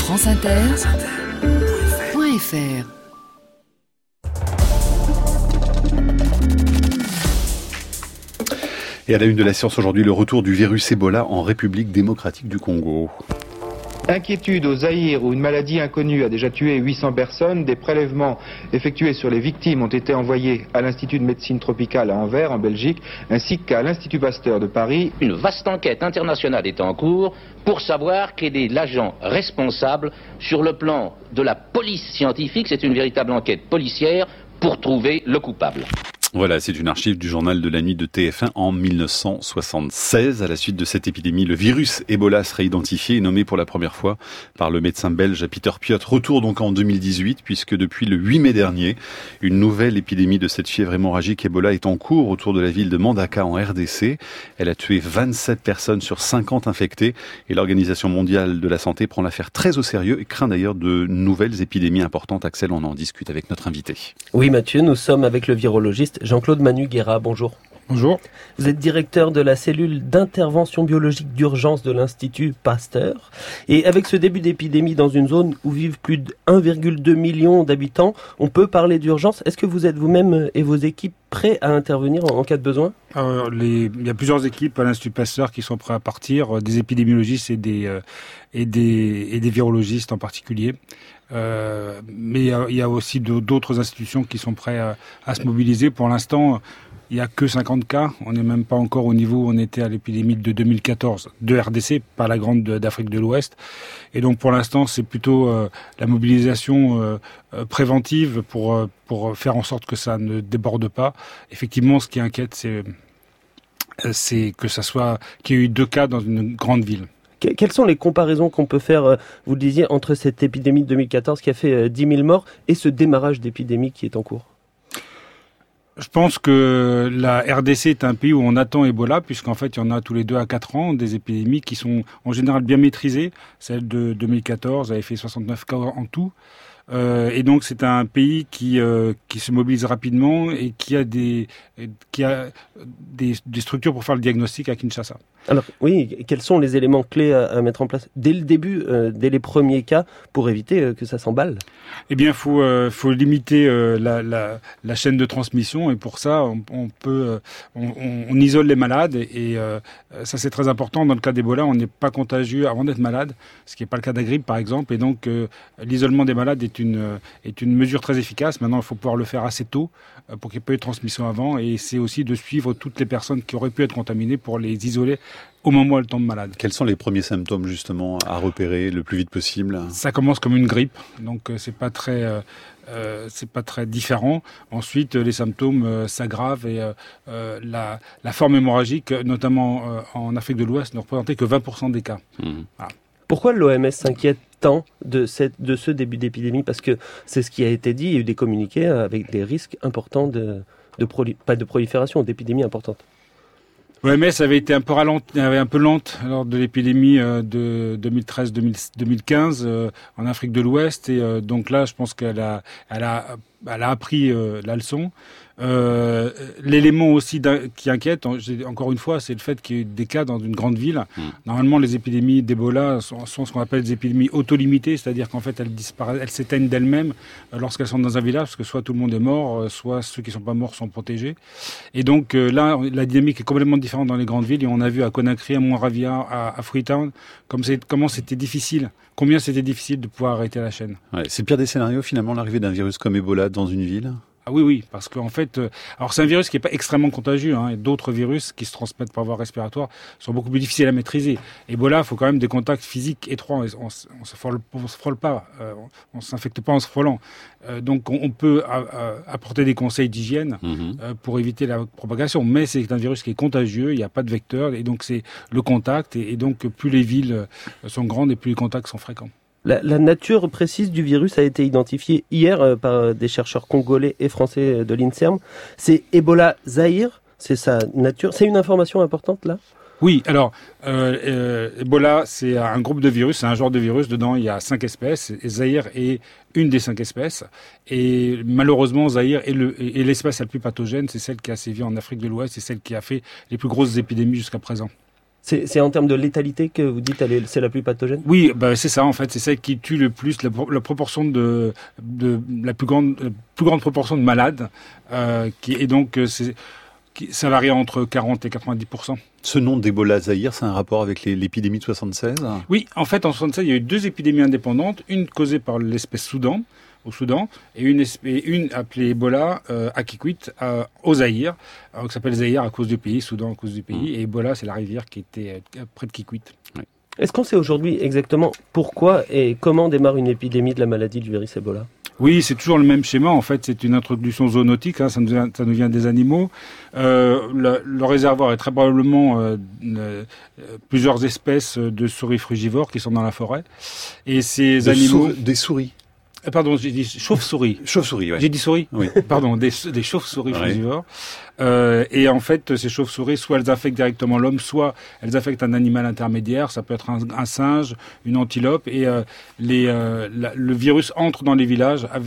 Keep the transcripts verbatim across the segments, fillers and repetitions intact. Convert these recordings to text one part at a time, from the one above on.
France Inter point F R. Et à la une de la science aujourd'hui, le retour du virus Ebola en République démocratique du Congo. Inquiétude au Zaïre où une maladie inconnue a déjà tué huit cents personnes. Des prélèvements effectués sur les victimes ont été envoyés à l'Institut de médecine tropicale à Anvers, en Belgique, ainsi qu'à l'Institut Pasteur de Paris. Une vaste enquête internationale est en cours pour savoir quel est l'agent responsable sur le plan de la police scientifique. C'est une véritable enquête policière pour trouver le coupable. Voilà, c'est une archive du journal de la nuit de T F un en dix-neuf cent soixante-seize. À la suite de cette épidémie, le virus Ebola serait identifié et nommé pour la première fois par le médecin belge Pieter Piot. Retour donc en deux mille dix-huit, puisque depuis le huit mai dernier, une nouvelle épidémie de cette fièvre hémorragique Ebola est en cours autour de la ville de Mbandaka en R D C. Elle a tué vingt-sept personnes sur cinquante infectées et l'Organisation mondiale de la santé prend l'affaire très au sérieux et craint d'ailleurs de nouvelles épidémies importantes. Axel, on en discute avec notre invité. Oui Mathieu, nous sommes avec le virologiste Jean-Claude Manu-Guéra, bonjour. Bonjour. Vous êtes directeur de la cellule d'intervention biologique d'urgence de l'Institut Pasteur. Et avec ce début d'épidémie dans une zone où vivent plus de un virgule deux million d'habitants, on peut parler d'urgence. Est-ce que vous êtes vous-même et vos équipes prêts à intervenir en cas de besoin ? Alors, les, il y a plusieurs équipes à l'Institut Pasteur qui sont prêts à partir, des épidémiologistes et des, euh, et des, et des virologistes en particulier. Euh, mais il y a aussi d'autres institutions qui sont prêtes à, à se mobiliser. Pour l'instant, il n'y a que cinquante cas. On n'est même pas encore au niveau où on était à l'épidémie de deux mille quatorze de R D C, pas la grande d'Afrique de l'Ouest. Et donc pour l'instant, c'est plutôt euh, la mobilisation euh, euh, préventive pour, euh, pour faire en sorte que ça ne déborde pas. Effectivement, ce qui inquiète, c'est, c'est que ça soit, qu'il y ait eu deux cas dans une grande ville. Quelles sont les comparaisons qu'on peut faire, vous le disiez, entre cette épidémie de deux mille quatorze qui a fait dix mille morts et ce démarrage d'épidémie qui est en cours ? Je pense que la R D C est un pays où on attend Ebola, puisqu'en fait, il y en a tous les deux à quatre ans, des épidémies qui sont en général bien maîtrisées. Celle de deux mille quatorze avait fait soixante-neuf cas en tout. Euh, et donc c'est un pays qui euh, qui se mobilise rapidement et qui a des qui a des, des structures pour faire le diagnostic à Kinshasa. Alors oui, quels sont les éléments clés à, à mettre en place dès le début, euh, dès les premiers cas, pour éviter euh, que ça s'emballe ? Eh bien, faut euh, faut limiter euh, la, la la chaîne de transmission et pour ça, on, on peut euh, on, on isole les malades et euh, ça c'est très important. Dans le cas d'Ebola, on n'est pas contagieux avant d'être malade, ce qui n'est pas le cas de la grippe par exemple. Et donc euh, l'isolement des malades est une est une mesure très efficace. Maintenant, il faut pouvoir le faire assez tôt euh, pour qu'il n'y ait pas eu de transmission avant. Et c'est aussi de suivre toutes les personnes qui auraient pu être contaminées pour les isoler au moment où elles tombent malades. Quels sont les premiers symptômes justement à repérer le plus vite possible ? Ça commence comme une grippe, donc euh, c'est pas très, euh, euh, c'est pas très différent. Ensuite, euh, les symptômes euh, s'aggravent et euh, euh, la, la forme hémorragique, notamment euh, en Afrique de l'Ouest, ne représentait que vingt pour cent des cas. Mmh. Voilà. Pourquoi l'O M S s'inquiète tant de, cette, de ce début d'épidémie ? Parce que c'est ce qui a été dit, il y a eu des communiqués avec des risques importants de, de proli- pas de prolifération, d'épidémies importantes. L'O M S avait été un peu ralente, avait un peu lente lors de l'épidémie de deux mille treize deux mille quinze euh, en Afrique de l'Ouest et euh, donc là je pense qu'elle a elle a elle a appris euh, la leçon. Euh, l'élément aussi qui inquiète, encore une fois, c'est le fait qu'il y ait des cas dans une grande ville. Mmh. Normalement, les épidémies d'Ebola sont, sont ce qu'on appelle des épidémies auto-limitées, c'est-à-dire qu'en fait, elles disparaissent, elles s'éteignent d'elles-mêmes lorsqu'elles sont dans un village, parce que soit tout le monde est mort, soit ceux qui ne sont pas morts sont protégés. Et donc euh, là, la dynamique est complètement différente dans les grandes villes. Et on a vu à Conakry, à Monrovia, à, à Freetown, comme c'est, comment c'était difficile. Combien c'était difficile de pouvoir arrêter la chaîne. Ouais, c'est le pire des scénarios, finalement, l'arrivée d'un virus comme Ebola dans une ville ? Ah oui, oui, parce qu'en fait, euh, alors c'est un virus qui n'est pas extrêmement contagieux, hein, et d'autres virus qui se transmettent par voie respiratoire sont beaucoup plus difficiles à maîtriser. Ebola, il faut quand même des contacts physiques étroits, on, on, on se frôle, on se frôle pas, euh, on, on s'infecte pas en se frôlant. Euh, donc on, on peut a, a, apporter des conseils d'hygiène mmh. euh, pour éviter la propagation, mais c'est un virus qui est contagieux, il n'y a pas de vecteur, et donc c'est le contact, et, et donc plus les villes sont grandes et plus les contacts sont fréquents. La, la nature précise du virus a été identifiée hier euh, par des chercheurs congolais et français de l'INSERM. C'est Ebola Zaïre, c'est sa nature. C'est une information importante là ? Oui, alors euh, euh, Ebola, c'est un groupe de virus, c'est un genre de virus. Dedans, il y a cinq espèces. Et Zaïre est une des cinq espèces. Et malheureusement, Zaïre est, le, est l'espèce la plus pathogène. C'est celle qui a sévi en Afrique de l'Ouest. C'est celle qui a fait les plus grosses épidémies jusqu'à présent. C'est, c'est en termes de létalité que vous dites elle est, c'est la plus pathogène ? Oui, bah c'est ça en fait, c'est celle qui tue le plus, la, la proportion de, de la plus grande, la plus grande proportion de malades, euh, qui et donc c'est, qui, ça varie entre quarante et quatre-vingt-dix pour cent. Ce nom d'Ebola Zaïre, c'est un rapport avec les, l'épidémie de soixante-seize ? Oui, en fait en soixante-seize, il y a eu deux épidémies indépendantes, une causée par l'espèce Soudan, au Soudan, et une, espèce, une appelée Ebola euh, à Kikwit, euh, au Zaïre, euh, qui s'appelle Zaïre à cause du pays, Soudan à cause du pays, mmh. et Ebola, c'est la rivière qui était euh, près de Kikwit. Oui. Est-ce qu'on sait aujourd'hui exactement pourquoi et comment démarre une épidémie de la maladie du virus Ebola ? Oui, c'est toujours le même schéma. En fait, c'est une introduction zoonotique. Hein, ça, nous vient, ça nous vient des animaux. Euh, le, le réservoir est très probablement euh, euh, plusieurs espèces de souris frugivores qui sont dans la forêt. Et ces de animaux... Sou- des souris. Pardon, j'ai dit chauve-souris. Chauve-souris, ouais. J'ai dit souris. Oui. Pardon, des, des chauves-souris ouais. frugivores. Euh, et en fait, ces chauves-souris, soit elles infectent directement l'homme, soit elles infectent un animal intermédiaire. Ça peut être un, un singe, une antilope. Et euh, les, euh, la, le virus entre dans les villages euh,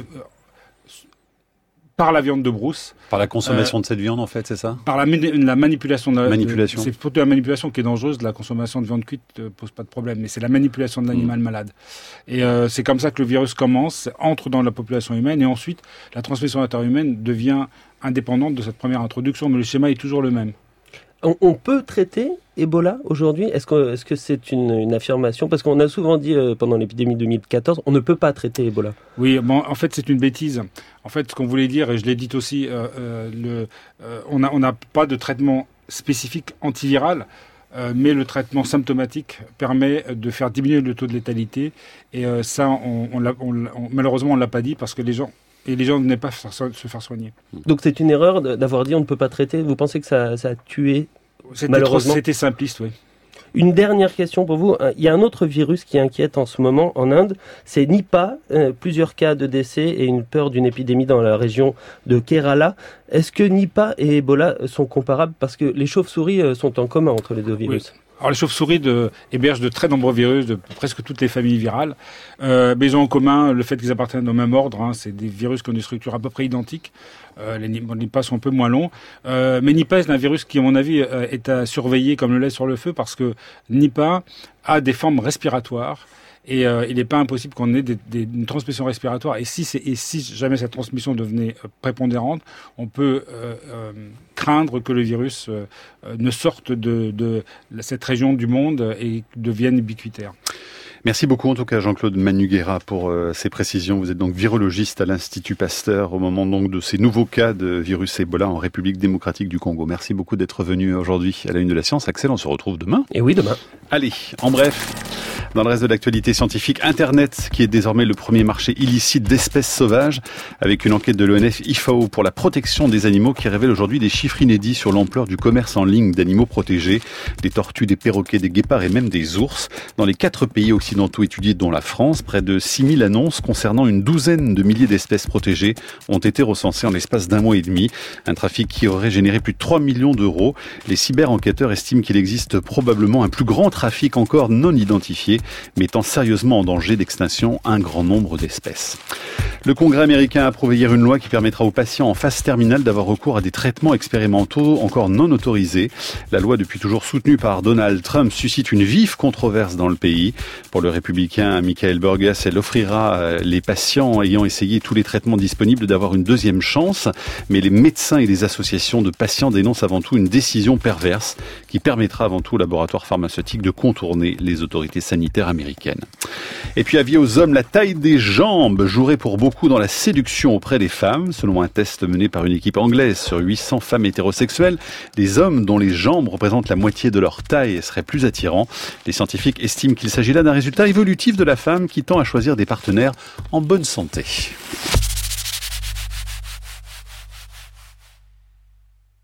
par la viande de brousse. Par la consommation euh, de cette viande, en fait, c'est ça ? Par la, la manipulation. De, manipulation. De, c'est plutôt la manipulation qui est dangereuse. La consommation de viande cuite ne pose pas de problème, mais c'est la manipulation de l'animal mmh. malade. Et euh, c'est comme ça que le virus commence, entre dans la population humaine, et ensuite, la transmission interhumaine devient indépendante de cette première introduction, mais le schéma est toujours le même. On, on peut traiter Ebola aujourd'hui ? Est-ce que, est-ce que c'est une, une affirmation ? Parce qu'on a souvent dit euh, pendant l'épidémie deux mille quatorze, on ne peut pas traiter Ebola. Oui, bon, en fait, c'est une bêtise. En fait, ce qu'on voulait dire, et je l'ai dit aussi, euh, euh, le, euh, on n'a on a pas de traitement spécifique antiviral, euh, mais le traitement symptomatique permet de faire diminuer le taux de létalité. Et euh, ça, on, on l'a, on, on, malheureusement, on ne l'a pas dit parce que les gens... Et les gens ne venaient pas se faire soigner. Donc c'est une erreur d'avoir dit on ne peut pas traiter. Vous pensez que ça, ça a tué c'était malheureusement trop, C'était simpliste, oui. Une dernière question pour vous. Il y a un autre virus qui inquiète en ce moment en Inde, c'est Nipah. Euh, plusieurs cas de décès et une peur d'une épidémie dans la région de Kerala. Est-ce que Nipah et Ebola sont comparables ? Parce que les chauves-souris sont en commun entre les deux virus. Oui. Alors les chauves-souris de, hébergent de très nombreux virus, de presque toutes les familles virales, euh, mais ils ont en commun le fait qu'ils appartiennent au même ordre. Hein, c'est des virus qui ont des structures à peu près identiques. Euh, les Nipah sont un peu moins longs, euh, mais Nipah c'est un virus qui, à mon avis, euh, est à surveiller comme le lait sur le feu parce que Nipah a des formes respiratoires. Et euh, il n'est pas impossible qu'on ait des, des, une transmission respiratoire. Et si, c'est, et si jamais cette transmission devenait euh, prépondérante, on peut euh, euh, craindre que le virus euh, ne sorte de, de cette région du monde et devienne ubiquitaire. Merci beaucoup en tout cas Jean-Claude Manuguera pour euh, ces précisions. Vous êtes donc virologiste à l'Institut Pasteur au moment donc de ces nouveaux cas de virus Ebola en République démocratique du Congo. Merci beaucoup d'être venu aujourd'hui à la Une de la Science. Axel, on se retrouve demain. Et oui, demain. Allez, en bref, dans le reste de l'actualité scientifique, Internet qui est désormais le premier marché illicite d'espèces sauvages avec une enquête de l'O N F I F A O pour la protection des animaux qui révèle aujourd'hui des chiffres inédits sur l'ampleur du commerce en ligne d'animaux protégés, des tortues, des perroquets, des guépards et même des ours. Dans les quatre pays occidentaux étudiés dont la France, près de six mille annonces concernant une douzaine de milliers d'espèces protégées ont été recensées en l'espace d'un mois et demi. Un trafic qui aurait généré plus de trois millions d'euros. Les cyber-enquêteurs estiment qu'il existe probablement un plus grand trafic encore non identifié, mettant sérieusement en danger d'extinction un grand nombre d'espèces. Le Congrès américain a approuvé hier une loi qui permettra aux patients en phase terminale d'avoir recours à des traitements expérimentaux encore non autorisés. La loi, depuis toujours soutenue par Donald Trump, suscite une vive controverse dans le pays. Pour le républicain Michael Burgas, elle offrira les patients ayant essayé tous les traitements disponibles d'avoir une deuxième chance. Mais les médecins et les associations de patients dénoncent avant tout une décision perverse qui permettra avant tout aux laboratoires pharmaceutiques de contourner les autorités sanitaires américaines. Et puis avis aux hommes, la taille des jambes jouerait pour beaucoup dans la séduction auprès des femmes. Selon un test mené par une équipe anglaise sur huit cents femmes hétérosexuelles, les hommes dont les jambes représentent la moitié de leur taille seraient plus attirants. Les scientifiques estiment qu'il s'agit là d'un résultat évolutif de la femme qui tend à choisir des partenaires en bonne santé.